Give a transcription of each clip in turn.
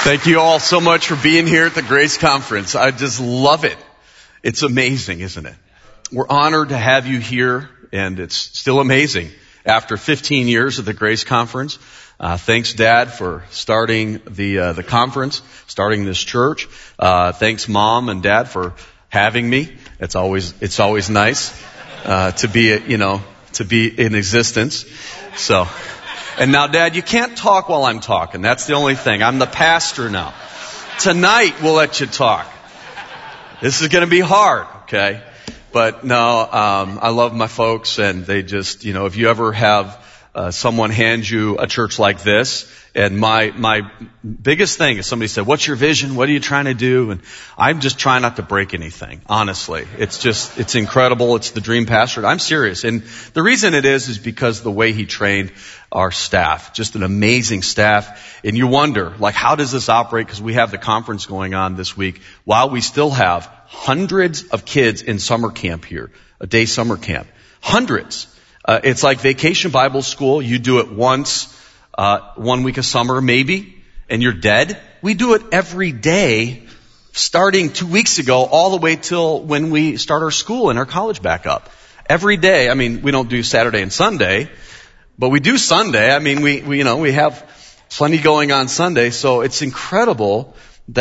Thank you all so much for being here at the Grace Conference. I just love it. It's amazing, isn't it? We're honored to have you here, and it's still amazing. After 15 years of the Grace Conference, thanks, Dad, for starting the conference, starting this church. Thanks, Mom and Dad, for having me. It's always nice to be in existence. So. And now, Dad, you can't talk while I'm talking. That's the only thing. I'm the pastor now. Tonight, we'll let you talk. This is going to be hard, okay? But no, I love my folks, and they just, if you ever have someone hand you a church like this, and my biggest thing is somebody said, "What's your vision? What are you trying to do?" And I'm just trying not to break anything, honestly. It's incredible. It's the dream pastorate. I'm serious. And the reason it is because the way he trained our staff, just an amazing staff. And you wonder, how does this operate? Because we have the conference going on this week while we still have hundreds of kids in summer camp here, a day summer camp. Hundreds. It's like Vacation Bible School. You do it once, 1 week of summer maybe, and you're dead. We do it every day, starting 2 weeks ago, all the way till when we start our school and our college back up. Every day. I mean, we don't do Saturday and Sunday, but we do Sunday. I mean, we have plenty going on Sunday, so it's incredible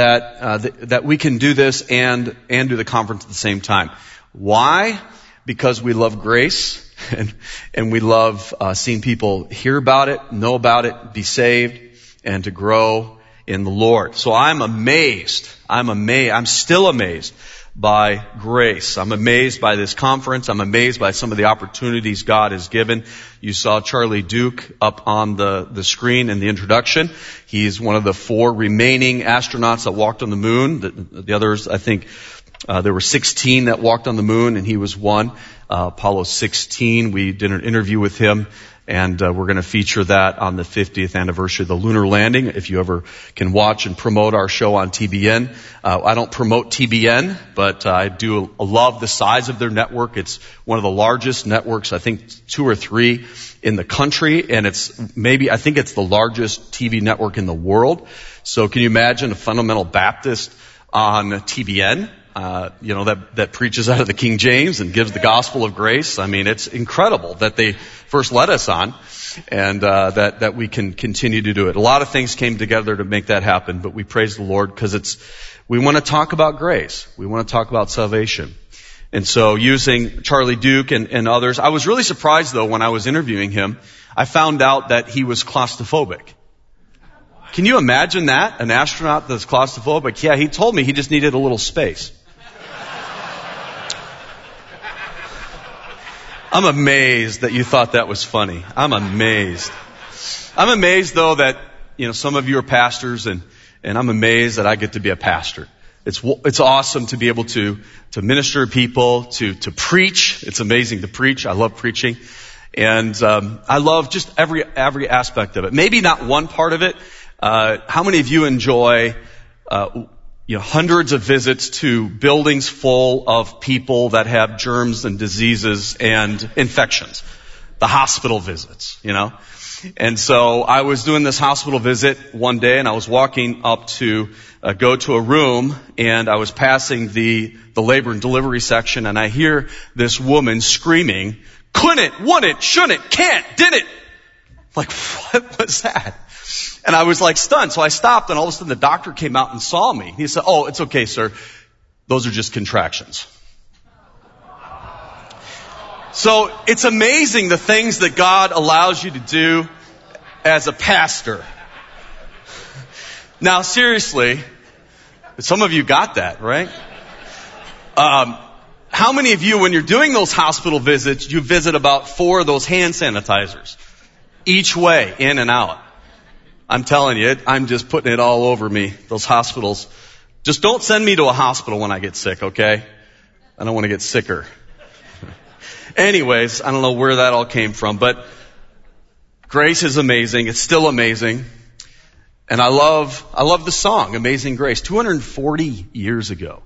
that we can do this and do the conference at the same time. Why? Because we love grace. And we love seeing people hear about it, know about it, be saved, and to grow in the Lord. So I'm amazed. I'm still amazed by grace. I'm amazed by this conference. I'm amazed by some of the opportunities God has given. You saw Charlie Duke up on the screen in the introduction. He's one of the 4 remaining astronauts that walked on the moon. The others, I think, there were 16 that walked on the moon, and he was one. Apollo 16, we did an interview with him, and we're going to feature that on the 50th anniversary of the lunar landing. If you ever can watch and promote our show on TBN. I don't promote TBN, but I do love the size of their network. It's one of the largest networks, I think 2 or 3 in the country, and I think it's the largest TV network in the world. So can you imagine a fundamental Baptist on TBN? That preaches out of the King James and gives the gospel of grace. I mean, it's incredible that they first let us on, and that we can continue to do it. A lot of things came together to make that happen, but we praise the Lord because we want to talk about grace. We want to talk about salvation. And so using Charlie Duke and others, I was really surprised though when I was interviewing him, I found out that he was claustrophobic. Can you imagine that? An astronaut that's claustrophobic? Yeah, he told me he just needed a little space. I'm amazed that you thought that was funny. I'm amazed. I'm amazed though that, some of you are pastors and I'm amazed that I get to be a pastor. It's awesome to be able to minister to people, to preach. It's amazing to preach. I love preaching. And, I love just every aspect of it. Maybe not one part of it. How many of you enjoy, hundreds of visits to buildings full of people that have germs and diseases and infections? The hospital visits, And so I was doing this hospital visit one day, and I was walking up to go to a room, and I was passing the labor and delivery section, and I hear this woman screaming, "Couldn't, wouldn't, shouldn't, can't, didn't." Like, what was that? And I was stunned. So I stopped, and all of a sudden the doctor came out and saw me. He said, "Oh, it's okay, sir. Those are just contractions." So it's amazing the things that God allows you to do as a pastor. Now, seriously, some of you got that, right? How many of you, when you're doing those hospital visits, you visit about 4 of those hand sanitizers each way, in and out? I'm telling you, I'm just putting it all over me, those hospitals. Just don't send me to a hospital when I get sick, okay? I don't want to get sicker. Anyways, I don't know where that all came from, but grace is amazing. It's still amazing. And I love the song, Amazing Grace. 240 years ago,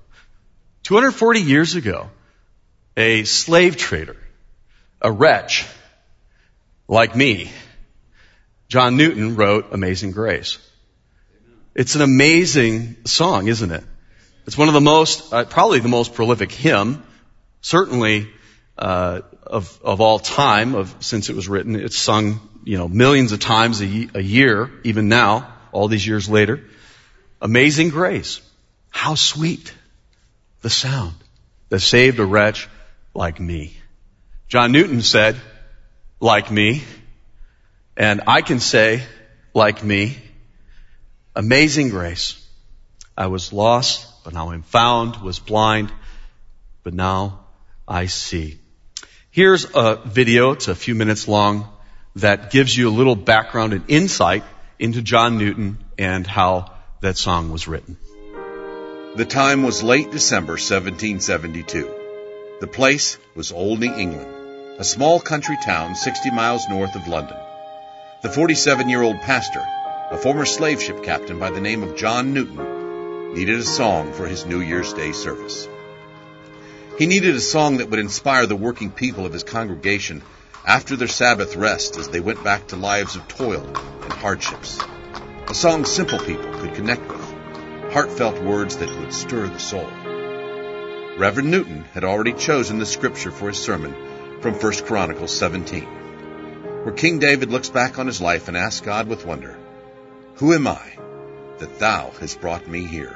a slave trader, a wretch like me, John Newton wrote Amazing Grace. It's an amazing song, isn't it? It's one of the most, probably the most prolific hymn, certainly of all time, since it was written. It's sung, millions of times a year, even now, all these years later. Amazing grace. How sweet the sound that saved a wretch like me. John Newton said, like me, and I can say, like me, amazing grace. I was lost, but now I'm found, was blind, but now I see. Here's a video, it's a few minutes long, that gives you a little background and insight into John Newton and how that song was written. The time was late December 1772. The place was Olney, England, a small country town 60 miles north of London. The 47-year-old pastor, a former slave ship captain by the name of John Newton, needed a song for his New Year's Day service. He needed a song that would inspire the working people of his congregation after their Sabbath rest as they went back to lives of toil and hardships. A song simple people could connect with, heartfelt words that would stir the soul. Reverend Newton had already chosen the scripture for his sermon from 1 Chronicles 17, where King David looks back on his life and asks God with wonder, "Who am I that thou hast brought me here?"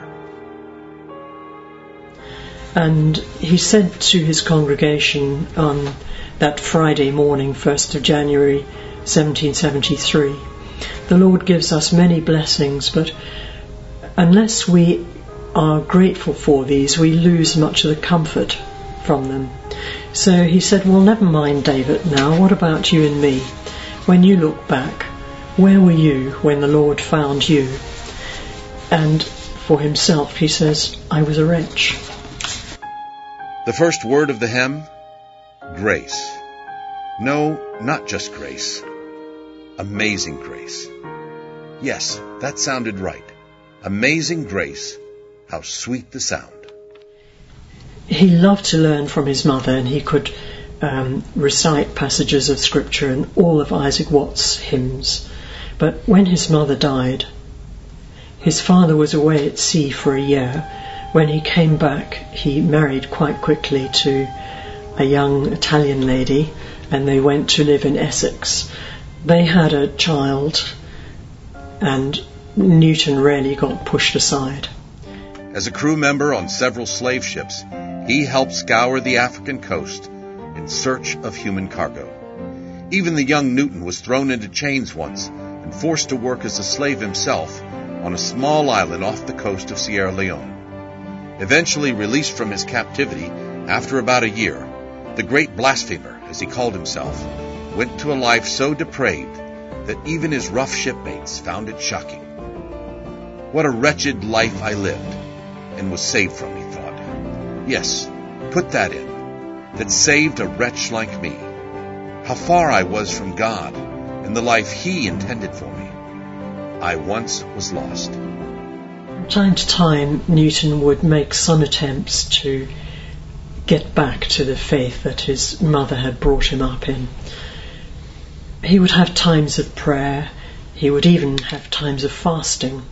And he said to his congregation on that Friday morning, 1st of January 1773, "The Lord gives us many blessings, but unless we are grateful for these, we lose much of the comfort from them." So he said, well, never mind David now, what about you and me? When you look back, where were you when the Lord found you? And for himself, he says, I was a wretch. The first word of the hymn, grace. No, not just grace. Amazing grace. Yes, that sounded right. Amazing grace. How sweet the sound. He loved to learn from his mother, and he could recite passages of scripture and all of Isaac Watts' hymns. But when his mother died, his father was away at sea for a year. When he came back, he married quite quickly to a young Italian lady, and they went to live in Essex. They had a child, and Newton rarely got pushed aside. As a crew member on several slave ships, he helped scour the African coast in search of human cargo. Even the young Newton was thrown into chains once and forced to work as a slave himself on a small island off the coast of Sierra Leone. Eventually released from his captivity after about a year, the great blasphemer, as he called himself, went to a life so depraved that even his rough shipmates found it shocking. What a wretched life I lived and was saved from, he thought. Yes, put that in, that saved a wretch like me. How far I was from God and the life he intended for me. I once was lost. From time to time, Newton would make some attempts to get back to the faith that his mother had brought him up in. He would have times of prayer. He would even have times of fasting.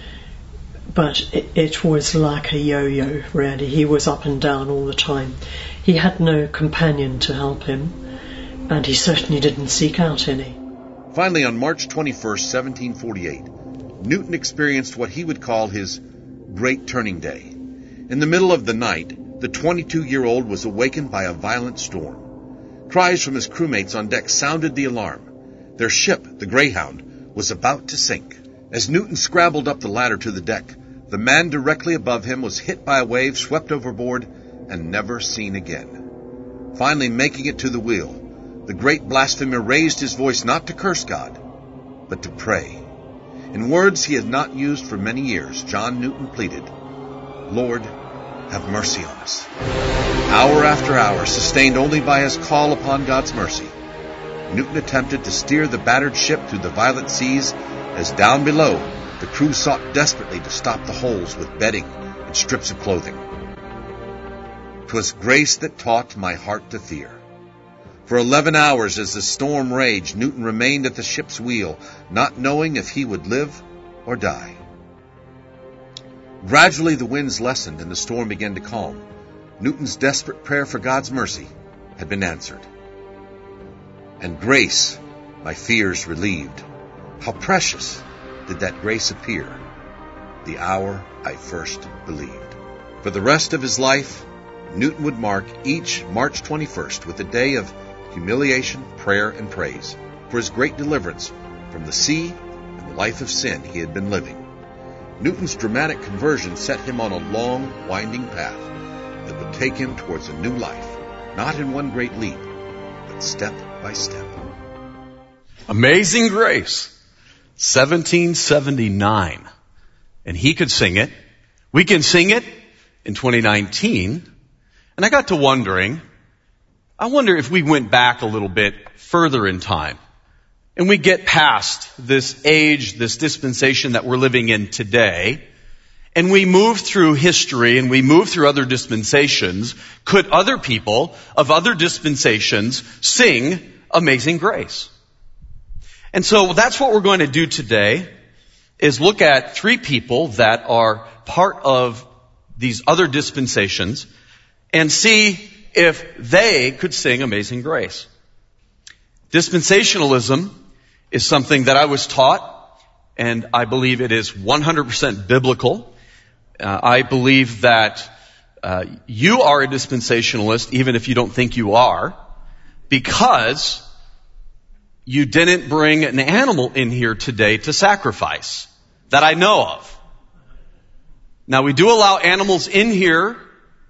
But it was like a yo-yo, really. He was up and down all the time. He had no companion to help him, and he certainly didn't seek out any. Finally, on March 21st, 1748, Newton experienced what he would call his great turning day. In the middle of the night, the 22-year-old was awakened by a violent storm. Cries from his crewmates on deck sounded the alarm. Their ship, the Greyhound, was about to sink. As Newton scrabbled up the ladder to the deck, the man directly above him was hit by a wave, swept overboard, and never seen again. Finally making it to the wheel, the great blasphemer raised his voice not to curse God, but to pray. In words he had not used for many years, John Newton pleaded, "Lord, have mercy on us." Hour after hour, sustained only by his call upon God's mercy, Newton attempted to steer the battered ship through the violent seas as down below the crew sought desperately to stop the holes with bedding and strips of clothing. "'Twas grace that taught my heart to fear." For 11 hours as the storm raged, Newton remained at the ship's wheel, not knowing if he would live or die. Gradually the winds lessened and the storm began to calm. Newton's desperate prayer for God's mercy had been answered. And grace, my fears relieved. How precious did that grace appear, the hour I first believed. For the rest of his life, Newton would mark each March 21st with a day of humiliation, prayer, and praise for his great deliverance from the sea and the life of sin he had been living. Newton's dramatic conversion set him on a long, winding path that would take him towards a new life, not in one great leap, but step by step. Amazing Grace, 1779. And he could sing it. We can sing it in 2019. And I got to wondering, I wonder if we went back a little bit further in time and we get past this age, this dispensation that we're living in today, and we move through history and we move through other dispensations, could other people of other dispensations sing Amazing Grace? And so that's what we're going to do today, is look at three people that are part of these other dispensations and see if they could sing Amazing Grace. Dispensationalism is something that I was taught, and I believe it is 100% biblical. I believe that you are a dispensationalist, even if you don't think you are, because you didn't bring an animal in here today to sacrifice, that I know of. Now, we do allow animals in here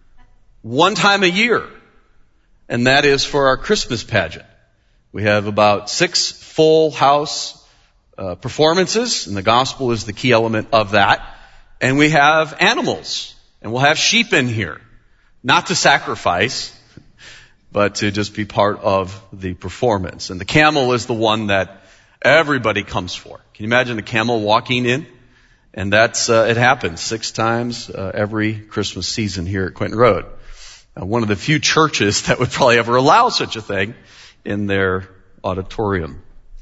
one time a year, and that is for our Christmas pageant. We have about 6 full house performances, and the gospel is the key element of that. And we have animals, and we'll have sheep in here, not to sacrifice, but to just be part of the performance. And the camel is the one that everybody comes for. Can you imagine a camel walking in? And that's, it happens 6 times every Christmas season here at Quinton Road. One of the few churches that would probably ever allow such a thing in their auditorium.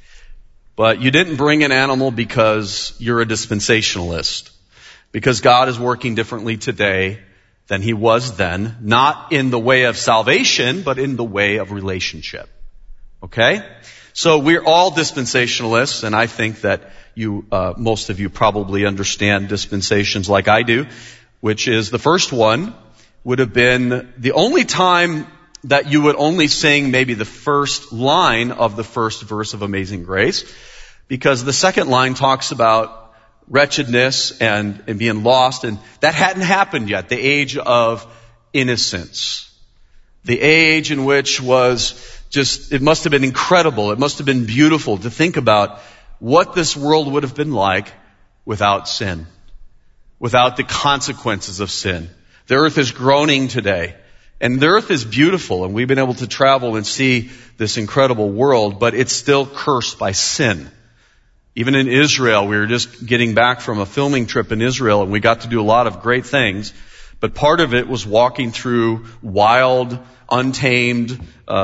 But you didn't bring an animal because you're a dispensationalist. Because God is working differently today than he was then. Not in the way of salvation, but in the way of relationship. Okay? So we're all dispensationalists, and I think that you, most of you probably understand dispensations like I do, which is the first one would have been the only time that you would only sing maybe the first line of the first verse of Amazing Grace, because the second line talks about wretchedness and being lost, and that hadn't happened yet, the age of innocence. The age in which was just, it must have been incredible, it must have been beautiful to think about what this world would have been like without sin, without the consequences of sin. The earth is groaning today. And the earth is beautiful, and we've been able to travel and see this incredible world, but it's still cursed by sin. Even in Israel, we were just getting back from a filming trip in Israel, and we got to do a lot of great things. But part of it was walking through wild, untamed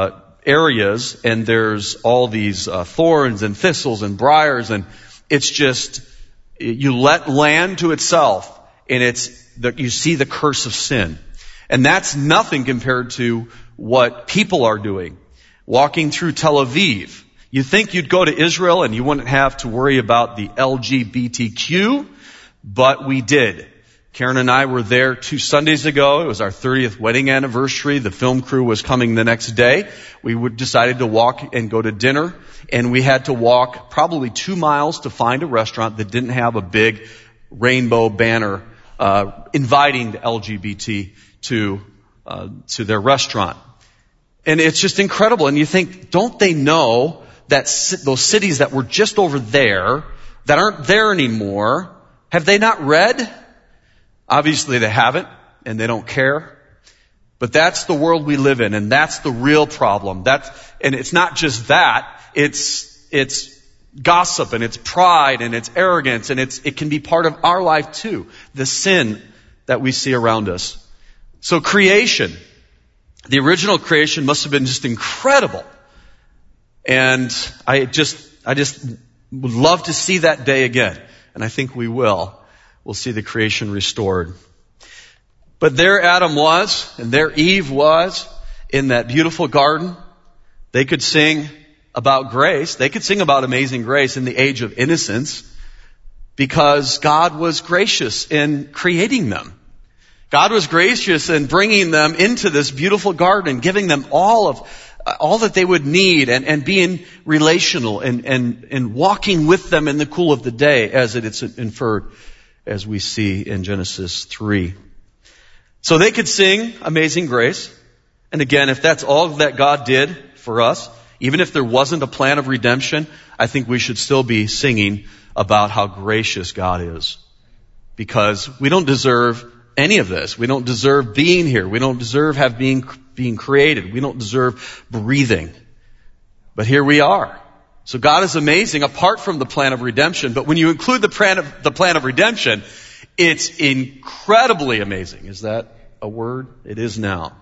areas, and there's all these thorns and thistles and briars, and it's just, you let land to itself, and you see the curse of sin. And that's nothing compared to what people are doing. Walking through Tel Aviv. You think you'd go to Israel and you wouldn't have to worry about the LGBTQ, but we did. Karen and I were there 2 Sundays ago. It was our 30th wedding anniversary. The film crew was coming the next day. We decided to walk and go to dinner, and we had to walk probably 2 miles to find a restaurant that didn't have a big rainbow banner inviting the LGBT to their restaurant. And it's just incredible. And you think, don't they know that those cities that were just over there, that aren't there anymore, have they not read? Obviously they haven't, and they don't care. But that's the world we live in, and that's the real problem. And it's not just that, it's gossip, and it's pride, and it's arrogance, and it can be part of our life too. The sin that we see around us. So creation, the original creation must have been just incredible. And I just would love to see that day again. And I think we will. we'll see the creation restored. But there Adam was, and there Eve was, in that beautiful garden. They could sing about grace. They could sing about amazing grace in the age of innocence because God was gracious in creating them. God was gracious in bringing them into this beautiful garden, giving them all that they would need and being relational and walking with them in the cool of the day, as it is inferred, as we see in Genesis 3. So they could sing Amazing Grace. And again, if that's all that God did for us, even if there wasn't a plan of redemption, I think we should still be singing about how gracious God is. Because we don't deserve any of this. We don't deserve being here. We don't deserve being created. We don't deserve breathing. But here we are. So God is amazing apart from the plan of redemption. But when you include the plan of redemption, it's incredibly amazing. Is that a word? It is now.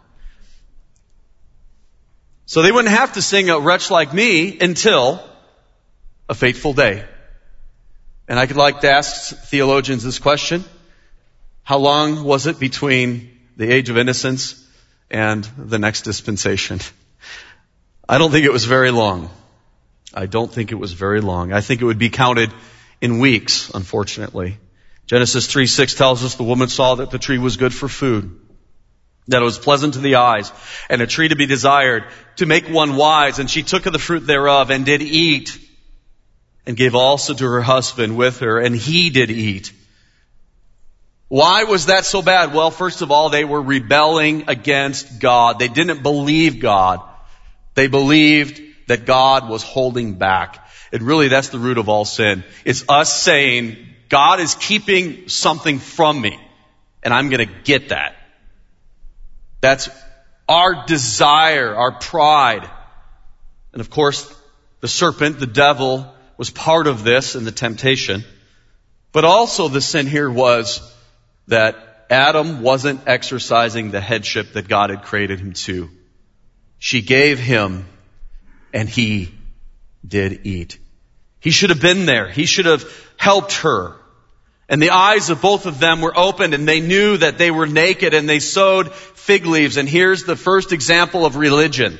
So they wouldn't have to sing A Wretch Like Me until a fateful day. And I could like to ask theologians this question. How long was it between the age of innocence and the next dispensation? I don't think it was very long. I don't think it was very long. I think it would be counted in weeks, unfortunately. Genesis 3:6 tells us the woman saw that the tree was good for food, that it was pleasant to the eyes, and a tree to be desired, to make one wise. And she took of the fruit thereof, and did eat, and gave also to her husband with her, and he did eat. Why was that so bad? Well, first of all, they were rebelling against God. They didn't believe God. They believed that God was holding back. And really, that's the root of all sin. It's us saying, God is keeping something from me, and I'm going to get that. That's our desire, our pride. And of course, the serpent, the devil, was part of this in the temptation. But also the sin here was that Adam wasn't exercising the headship that God had created him to. She gave him, and he did eat. He should have been there. He should have helped her. And the eyes of both of them were opened, and they knew that they were naked, and they sewed fig leaves. And here's the first example of religion.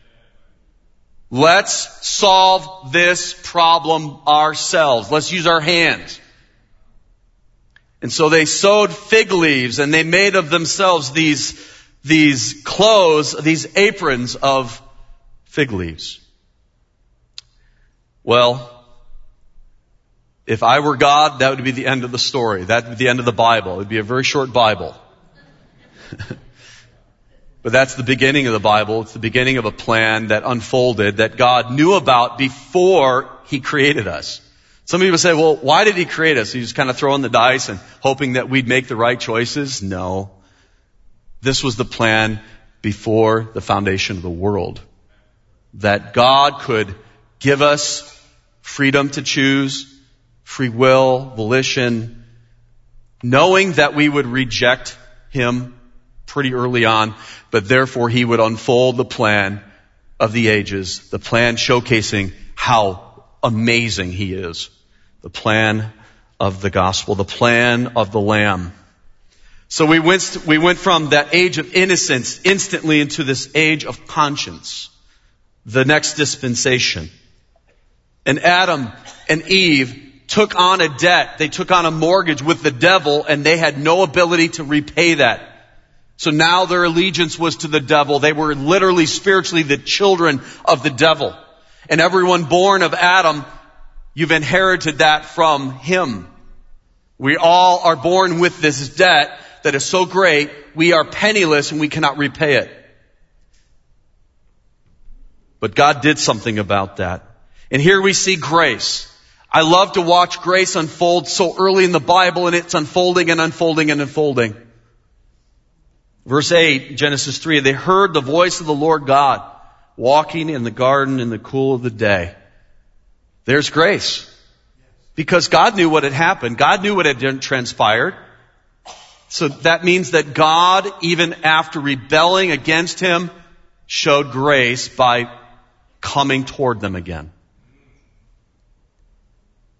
Let's solve this problem ourselves. Let's use our hands. And so they sewed fig leaves, and they made of themselves these clothes, these aprons of fig leaves. Well, if I were God, that would be the end of the story. That would be the end of the Bible. It would be a very short Bible. But that's the beginning of the Bible. It's the beginning of a plan that unfolded, that God knew about before He created us. Some people say, well, why did He create us? He was kind of throwing the dice and hoping that we'd make the right choices? No. This was the plan before the foundation of the world. That God could give us freedom to choose, free will, volition, knowing that we would reject Him pretty early on, but therefore He would unfold the plan of the ages, the plan showcasing how amazing He is, the plan of the gospel, the plan of the Lamb. So we went from that age of innocence instantly into this age of conscience, the next dispensation. And Adam and Eve took on a debt. They took on a mortgage with the devil, and they had no ability to repay that. So now their allegiance was to the devil. They were literally, spiritually, the children of the devil. And everyone born of Adam, you've inherited that from him. We all are born with this debt that is so great, we are penniless and we cannot repay it. But God did something about that. And here we see grace. I love to watch grace unfold so early in the Bible, and it's unfolding and unfolding and unfolding. Verse 8, Genesis 3, they heard the voice of the Lord God walking in the garden in the cool of the day. There's grace. Because God knew what had happened. God knew what had transpired. So that means that God, even after rebelling against Him, showed grace by coming toward them again.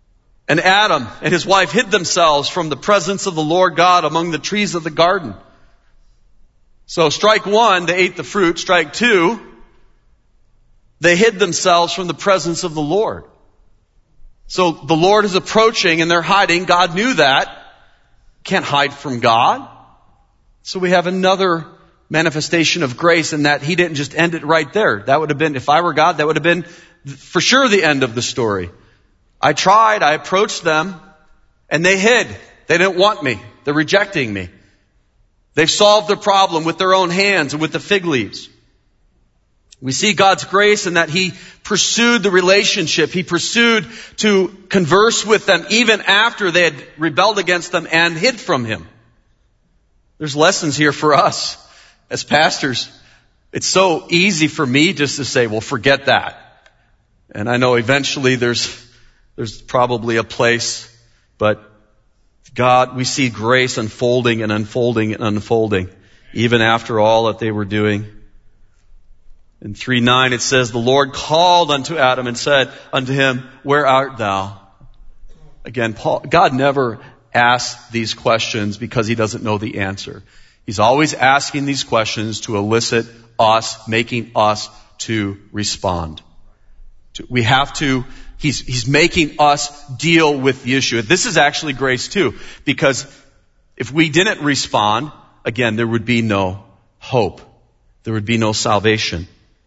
And Adam and his wife hid themselves from the presence of the Lord God among the trees of the garden. So strike one, they ate the fruit. Strike two, they hid themselves from the presence of the Lord. So the Lord is approaching and they're hiding. God knew that. Can't hide from God. So we have another manifestation of grace in that He didn't just end it right there. That would have been, if I were God, that would have been for sure the end of the story. I tried, I approached them, and they hid. They didn't want me. They're rejecting me. They've solved the problem with their own hands and with the fig leaves. We see God's grace in that He pursued the relationship. He pursued to converse with them even after they had rebelled against them and hid from Him. There's lessons here for us as pastors. It's so easy for me just to say, well, forget that. And I know eventually there's probably a place, but God, we see grace unfolding and unfolding and unfolding, even after all that they were doing. In 3:9 it says, the Lord called unto Adam and said unto him, where art thou? Again, God never asks these questions because He doesn't know the answer. He's always asking these questions to elicit us, making us to respond. We have to, He's making us deal with the issue. This is actually grace too, because if we didn't respond, again, there would be no hope. There would be no salvation.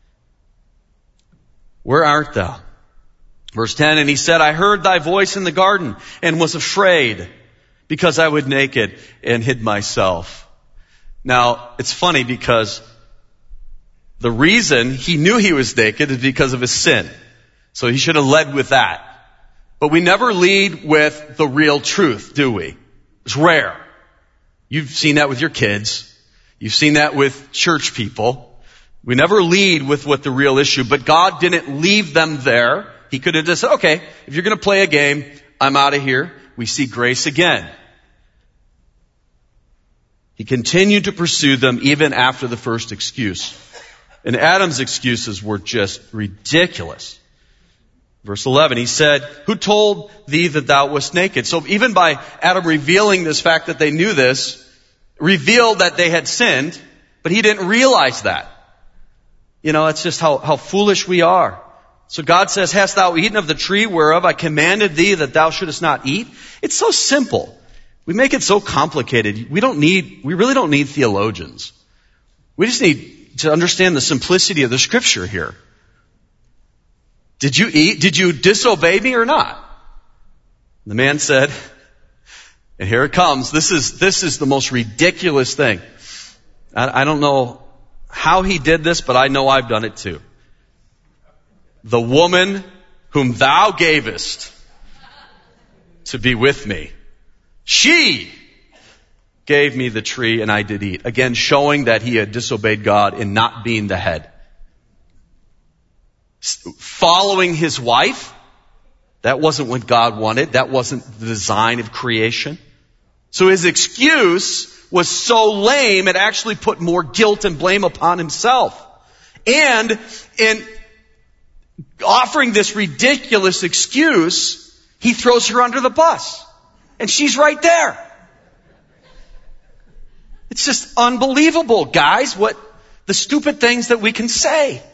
Where art thou? Verse 10, and he said, I heard thy voice in the garden and was afraid because I was naked and hid myself. Now, it's funny because the reason he knew he was naked is because of his sin. So he should have led with that. But we never lead with the real truth, do we? It's rare. You've seen that with your kids. You've seen that with church people. We never lead with what the real issue, but God didn't leave them there. He could have just said, okay, if you're going to play a game, I'm out of here. We see grace again. He continued to pursue them even after the first excuse. And Adam's excuses were just ridiculous. Verse 11, he said, who told thee that thou wast naked? So even by Adam revealing this fact that they knew this, revealed that they had sinned, but he didn't realize that. You know, it's just how foolish we are. So God says, hast thou eaten of the tree whereof I commanded thee that thou shouldest not eat? It's so simple. We make it so complicated. We really don't need theologians. We just need to understand the simplicity of the scripture here. Did you eat? Did you disobey me or not? The man said, and here it comes. This is the most ridiculous thing. I don't know how he did this, but I know I've done it too. The woman whom thou gavest to be with me, she gave me the tree and I did eat. Again, showing that he had disobeyed God in not being the head. Following his wife, that wasn't what God wanted. That wasn't the design of creation. So his excuse was so lame, it actually put more guilt and blame upon himself. And in offering this ridiculous excuse, he throws her under the bus. And she's right there. It's just unbelievable, guys, what the stupid things that we can say.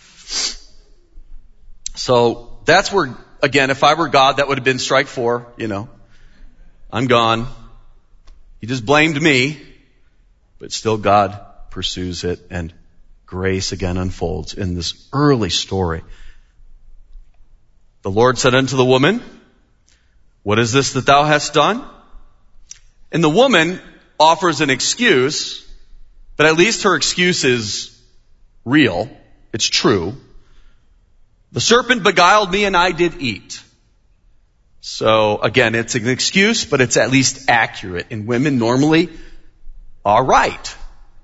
So that's where, again, if I were God, that would have been strike 4, I'm gone. He just blamed me, but still God pursues it and grace again unfolds in this early story. The Lord said unto the woman, what is this that thou hast done? And the woman offers an excuse, but at least her excuse is real. It's true. The serpent beguiled me and I did eat. So again, it's an excuse, but it's at least accurate. And women normally are right.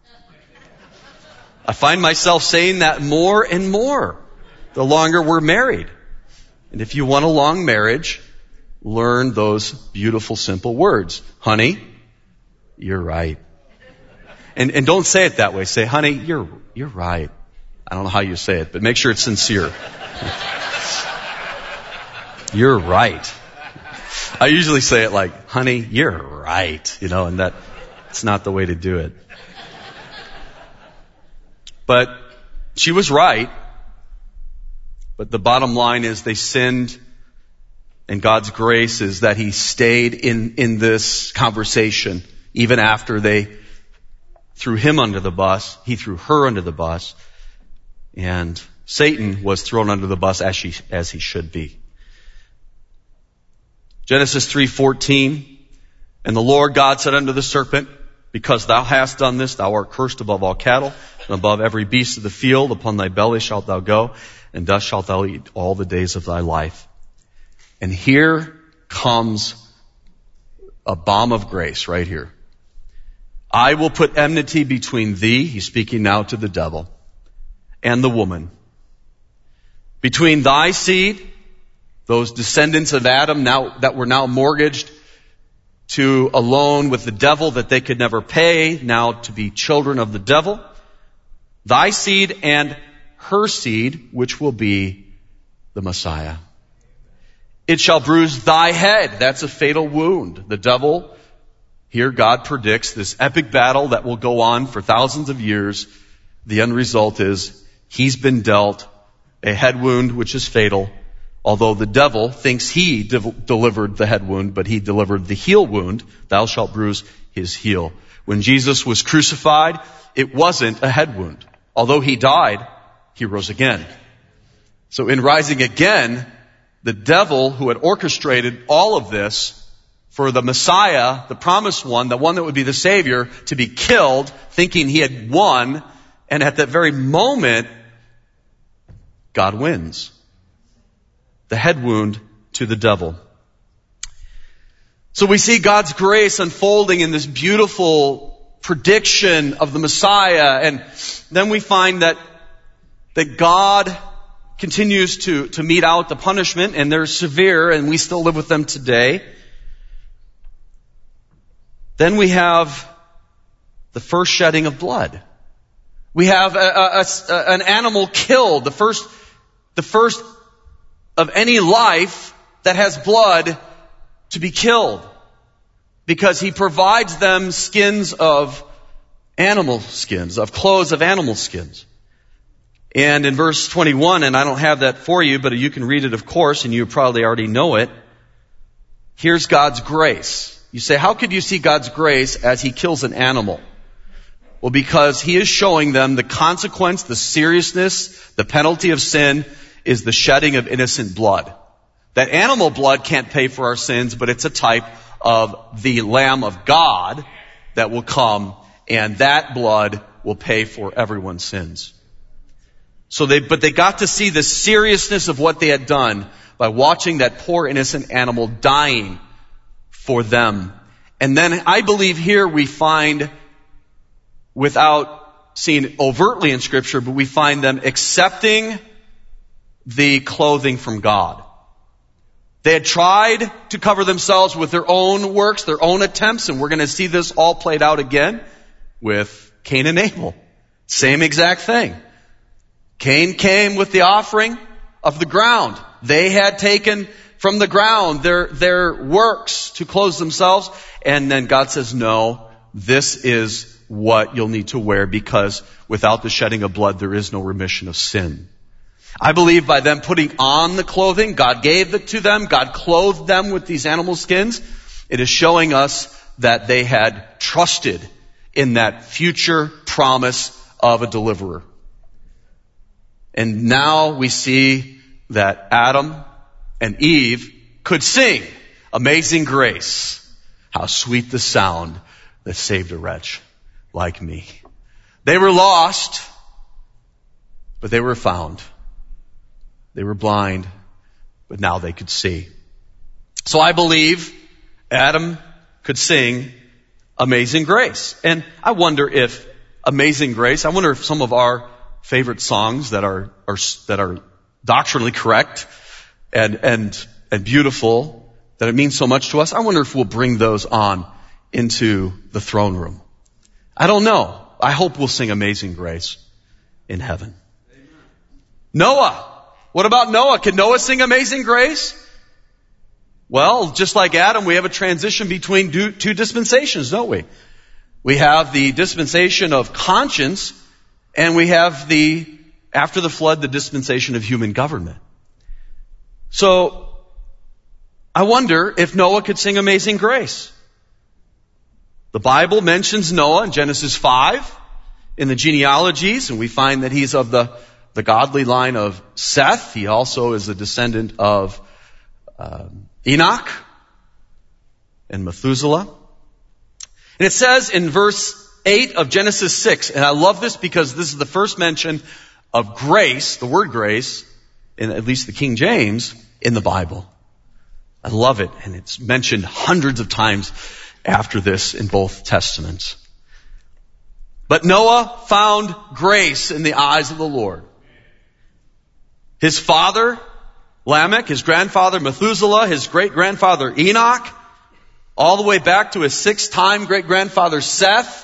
I find myself saying that more and more the longer we're married. And if you want a long marriage, learn those beautiful, simple words. Honey, you're right. And don't say it that way. Say, honey, you're right. I don't know how you say it, but make sure it's sincere. You're right. I usually say it like, honey, you're right, and that's not the way to do it. But she was right. But the bottom line is they sinned, and God's grace is that He stayed in this conversation even after they threw Him under the bus. He threw her under the bus, and Satan was thrown under the bus as he should be. Genesis 3:14, and the Lord God said unto the serpent, because thou hast done this, thou art cursed above all cattle, and above every beast of the field. Upon thy belly shalt thou go, and dust shalt thou eat all the days of thy life. And here comes a bomb of grace right here. I will put enmity between thee, he's speaking now to the devil, and the woman. Between thy seed, those descendants of Adam now that were now mortgaged to a loan with the devil that they could never pay, now to be children of the devil. Thy seed and her seed, which will be the Messiah. It shall bruise thy head. That's a fatal wound. The devil, here God predicts this epic battle that will go on for thousands of years. The end result is he's been dealt a head wound which is fatal, although the devil thinks he delivered the head wound, but he delivered the heel wound. Thou shalt bruise his heel. When Jesus was crucified, it wasn't a head wound. Although he died, he rose again. So in rising again, the devil who had orchestrated all of this for the Messiah, the promised one, the one that would be the Savior, to be killed, thinking he had won, and at that very moment, God wins. The head wound to the devil. So we see God's grace unfolding in this beautiful prediction of the Messiah, and then we find that God continues to mete out the punishment, and they're severe, and we still live with them today. Then we have the first shedding of blood. We have an animal killed, the first of any life that has blood to be killed, because he provides them skins of animal skins, of clothes of animal skins. And in verse 21, and I don't have that for you, but you can read it, of course, and you probably already know it. Here's God's grace. You say, how could you see God's grace as he kills an animal? Well, because he is showing them the consequence, the seriousness, the penalty of sin is the shedding of innocent blood. That animal blood can't pay for our sins, but it's a type of the Lamb of God that will come, and that blood will pay for everyone's sins. But they got to see the seriousness of what they had done by watching that poor innocent animal dying for them. And then I believe here we find, without seeing it overtly in Scripture, but we find them accepting the clothing from God. They had tried to cover themselves with their own works, their own attempts, and we're going to see this all played out again with Cain and Abel. Same exact thing. Cain came with the offering of the ground. They had taken from the ground their works to clothe themselves, and then God says, no, this is what you'll need to wear, because without the shedding of blood, there is no remission of sin. I believe by them putting on the clothing, God gave it to them, God clothed them with these animal skins. It is showing us that they had trusted in that future promise of a deliverer. And now we see that Adam and Eve could sing Amazing Grace. How sweet the sound that saved a wretch like me. They were lost, but they were found. They were blind, but now they could see. So I believe Adam could sing Amazing Grace. And I wonder if Amazing Grace, I wonder if some of our favorite songs that are doctrinally correct and beautiful, that it means so much to us, I wonder if we'll bring those on into the throne room. I don't know. I hope we'll sing Amazing Grace in heaven. Amen. Noah. What about Noah? Can Noah sing Amazing Grace? Well, just like Adam, we have a transition between two dispensations, don't we? We have the dispensation of conscience, and we have after the flood, the dispensation of human government. So, I wonder if Noah could sing Amazing Grace. The Bible mentions Noah in Genesis 5 in the genealogies, and we find that he's of the godly line of Seth. He also is a descendant of Enoch and Methuselah. And it says in verse 8 of Genesis 6, and I love this because this is the first mention of grace, the word grace, in at least the King James, in the Bible. I love it, and it's mentioned hundreds of times after this in both Testaments. But Noah found grace in the eyes of the Lord. His father, Lamech, his grandfather, Methuselah, his great-grandfather, Enoch, all the way back to his 6th-time great-grandfather, Seth.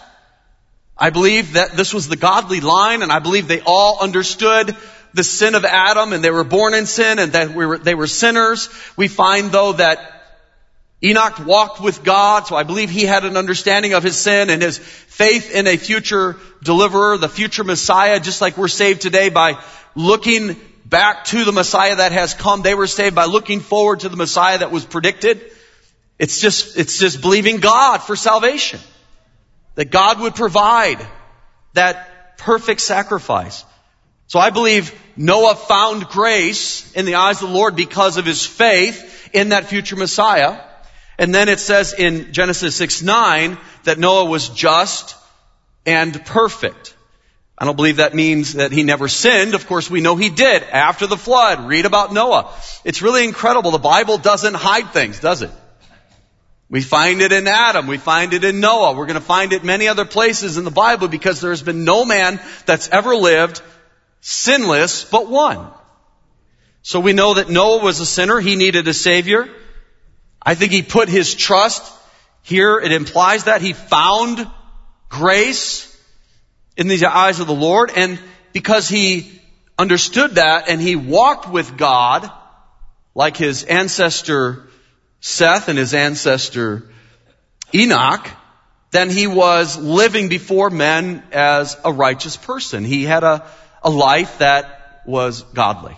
I believe that this was the godly line, and I believe they all understood the sin of Adam, and they were born in sin, and that they were sinners. We find, though, that Enoch walked with God, so I believe he had an understanding of his sin and his faith in a future deliverer, the future Messiah, just like we're saved today by looking back to the Messiah that has come. They were saved by looking forward to the Messiah that was predicted. It's just believing God for salvation. That God would provide that perfect sacrifice. So I believe Noah found grace in the eyes of the Lord because of his faith in that future Messiah. And then it says in Genesis 6:9 that Noah was just and perfect. I don't believe that means that he never sinned. Of course, we know he did after the flood. Read about Noah. It's really incredible. The Bible doesn't hide things, does it? We find it in Adam. We find it in Noah. We're going to find it many other places in the Bible because there's been no man that's ever lived sinless but one. So we know that Noah was a sinner. He needed a Savior. I think he put his trust here. It implies that he found grace in the eyes of the Lord. And because he understood that and he walked with God like his ancestor Seth and his ancestor Enoch, then he was living before men as a righteous person. He had a life that was godly.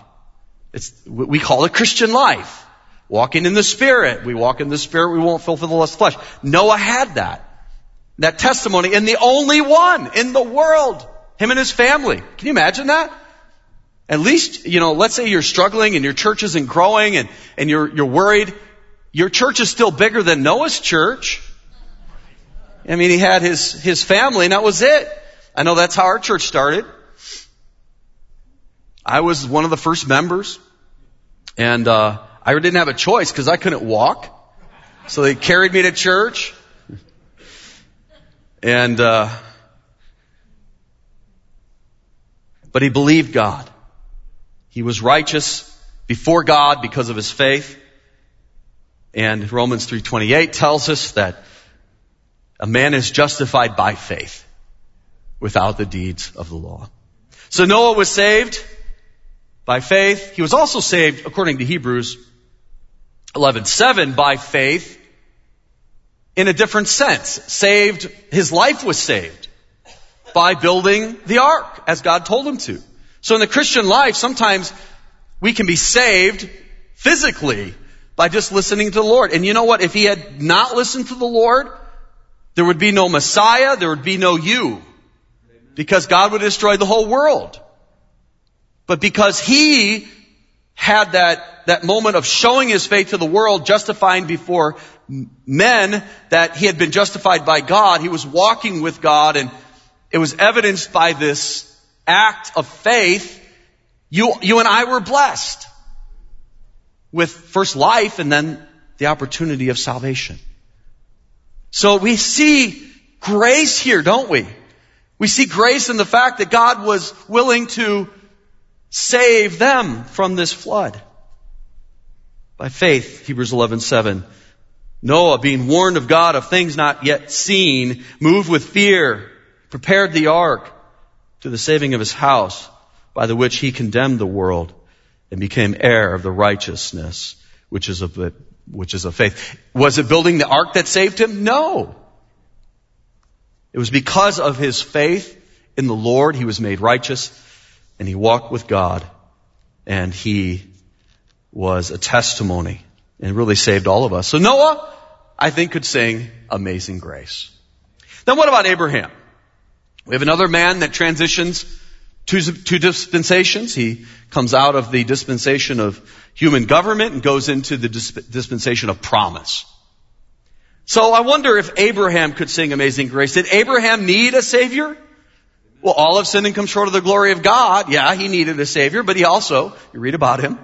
We call it Christian life. Walking in the Spirit. We walk in the Spirit, we won't fulfill the lust of the flesh. Noah had that testimony, and the only one in the world, him and his family. Can you imagine that? At least, let's say you're struggling and your church isn't growing and you're worried. Your church is still bigger than Noah's church. I mean, he had his family and that was it. I know that's how our church started. I was one of the first members, and I didn't have a choice because I couldn't walk. So they carried me to church. And but he believed God. He was righteous before God because of his faith. And Romans 3:28 tells us that a man is justified by faith without the deeds of the law. So Noah was saved by faith. He was also saved, according to Hebrews 11:7, by faith in a different sense. His life was saved by building the ark as God told him to. So in the Christian life, sometimes we can be saved physically by just listening to the Lord. And you know what? If he had not listened to the Lord, there would be no Messiah, there would be no you. Because God would destroy the whole world. But because he had that moment of showing his faith to the world, justifying before men that he had been justified by God, he was walking with God, and it was evidenced by this act of faith. You and I were blessed with first life and then the opportunity of salvation. So we see grace here, don't we? We see grace in the fact that God was willing to save them from this flood. By faith, Hebrews 11:7, Noah, being warned of God of things not yet seen, moved with fear, prepared the ark to the saving of his house, by the which he condemned the world and became heir of the righteousness which is of which is of faith. Was it building the ark that saved him? No. It was because of his faith in the Lord, he was made righteous, and he walked with God, and he was a testimony, and really saved all of us. So Noah, I think, could sing Amazing Grace. Then what about Abraham? We have another man that transitions two dispensations. He comes out of the dispensation of human government and goes into the dispensation of promise. So I wonder if Abraham could sing Amazing Grace. Did Abraham need a Savior? Well, all have sinned and come short of the glory of God. Yeah, he needed a Savior, but he also, you read about him,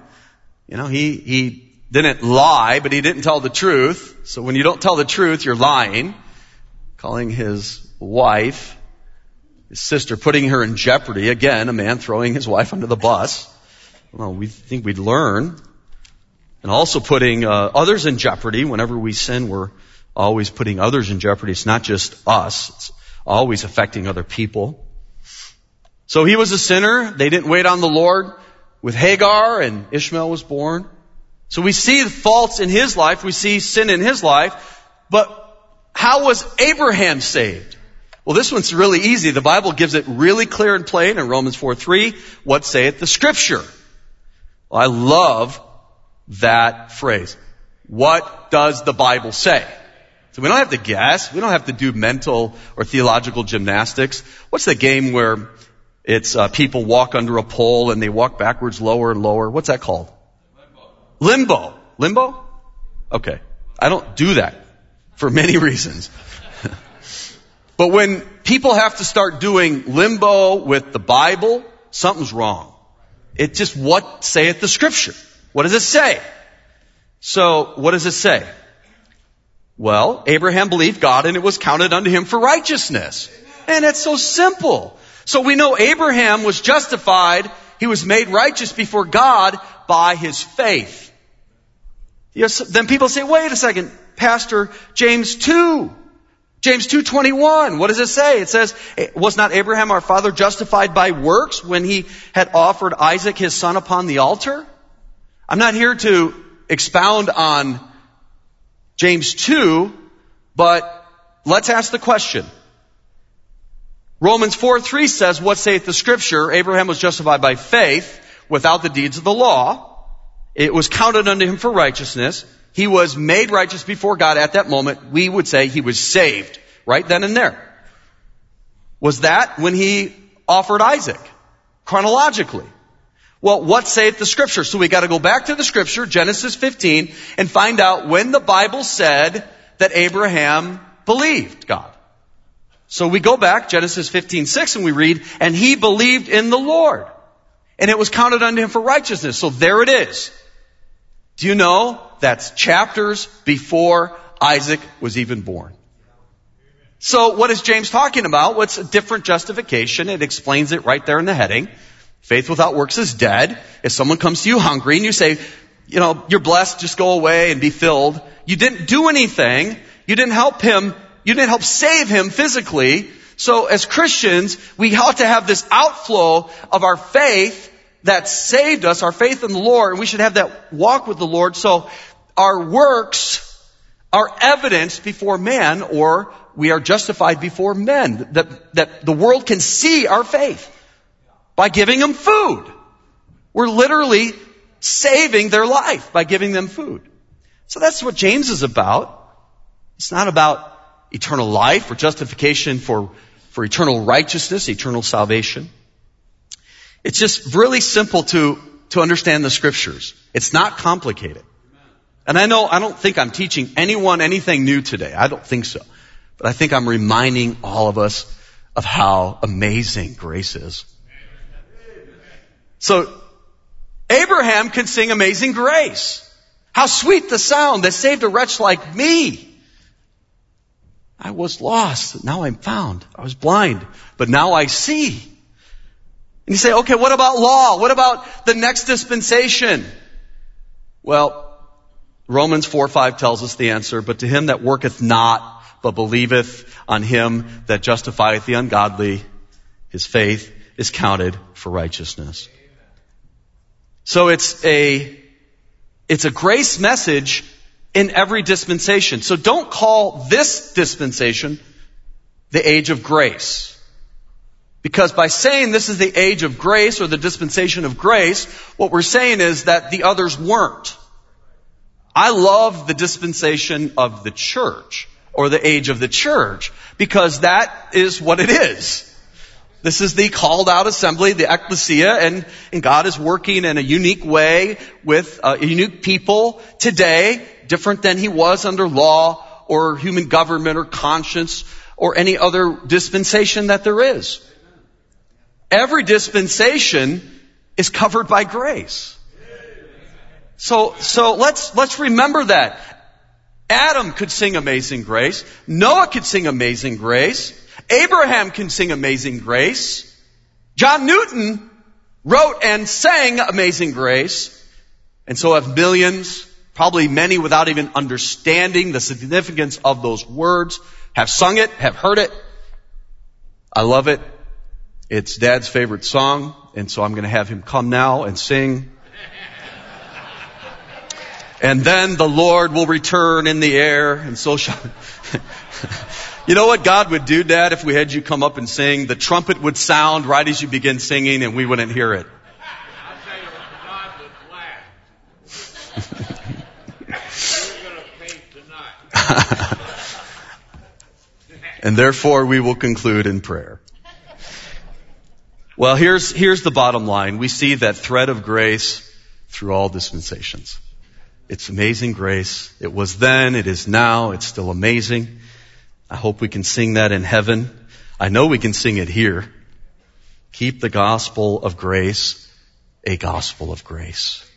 he didn't lie, but he didn't tell the truth. So when you don't tell the truth, you're lying. Calling his wife, his sister, putting her in jeopardy. Again, a man throwing his wife under the bus. Well, we think we'd learn. And also putting others in jeopardy. Whenever we sin, we're always putting others in jeopardy. It's not just us. It's always affecting other people. So he was a sinner. They didn't wait on the Lord with Hagar, and Ishmael was born. So we see the faults in his life. We see sin in his life. But how was Abraham saved? Well, this one's really easy. The Bible gives it really clear and plain in Romans 4:3. What saith the Scripture? Well, I love that phrase. What does the Bible say? So we don't have to guess. We don't have to do mental or theological gymnastics. What's the game where it's people walk under a pole and they walk backwards lower and lower? What's that called? Limbo. Limbo? Okay. I don't do that for many reasons. But when people have to start doing limbo with the Bible, something's wrong. It's just what saith the Scripture. What does it say? So, what does it say? Well, Abraham believed God and it was counted unto him for righteousness. And it's so simple. So we know Abraham was justified. He was made righteous before God by his faith. Yes, then people say, wait a second, Pastor, James 2:21. What does it say? It says, was not Abraham our father justified by works when he had offered Isaac his son upon the altar? I'm not here to expound on James 2, but let's ask the question. Romans 4:3 says, what saith the Scripture? Abraham was justified by faith without the deeds of the law. It was counted unto him for righteousness. He was made righteous before God at that moment. We would say he was saved right then and there. Was that when he offered Isaac? Chronologically. Well, what saith the Scripture? So we got to go back to the Scripture, Genesis 15, and find out when the Bible said that Abraham believed God. So we go back, Genesis 15:6, and we read, and he believed in the Lord, and it was counted unto him for righteousness. So there it is. Do you know that's chapters before Isaac was even born? So what is James talking about? What's a different justification? It explains it right there in the heading. Faith without works is dead. If someone comes to you hungry and you say, you're blessed, just go away and be filled. You didn't do anything. You didn't help him. You didn't help save him physically. So as Christians, we ought to have this outflow of our faith that saved us, our faith in the Lord, and we should have that walk with the Lord. So our works are evidence before man, or we are justified before men, that the world can see our faith by giving them food. We're literally saving their life by giving them food. So that's what James is about. It's not about eternal life or justification for eternal righteousness, eternal salvation. It's just really simple to understand the Scriptures. It's not complicated. And I don't think I'm teaching anyone anything new today. I don't think so. But I think I'm reminding all of us of how amazing grace is. So, Abraham could sing Amazing Grace. How sweet the sound that saved a wretch like me. I was lost, now I'm found. I was blind, but now I see. And you say, okay, what about law? What about the next dispensation? Well, Romans 4:5 tells us the answer. But to him that worketh not, but believeth on him that justifieth the ungodly, his faith is counted for righteousness. So it's a grace message in every dispensation. So don't call this dispensation the age of grace. Because by saying this is the age of grace or the dispensation of grace, what we're saying is that the others weren't. I love the dispensation of the church or the age of the church because that is what it is. This is the called out assembly, the ecclesia, and God is working in a unique way with unique people today, different than he was under law or human government or conscience or any other dispensation that there is. Every dispensation is covered by grace. So let's remember that. Adam could sing Amazing Grace. Noah could sing Amazing Grace. Abraham can sing Amazing Grace. John Newton wrote and sang Amazing Grace. And so have millions, probably many without even understanding the significance of those words, have sung it, have heard it. I love it. It's Dad's favorite song, and so I'm going to have him come now and sing. And then the Lord will return in the air, and so shall... You know what God would do, Dad, if we had you come up and sing? The trumpet would sound right as you begin singing, and we wouldn't hear it. I'll tell you what, God would laugh. We're going to paint tonight. And therefore, we will conclude in prayer. Well, here's the bottom line. We see that thread of grace through all dispensations. It's amazing grace. It was then, it is now, it's still amazing. I hope we can sing that in heaven. I know we can sing it here. Keep the gospel of grace a gospel of grace.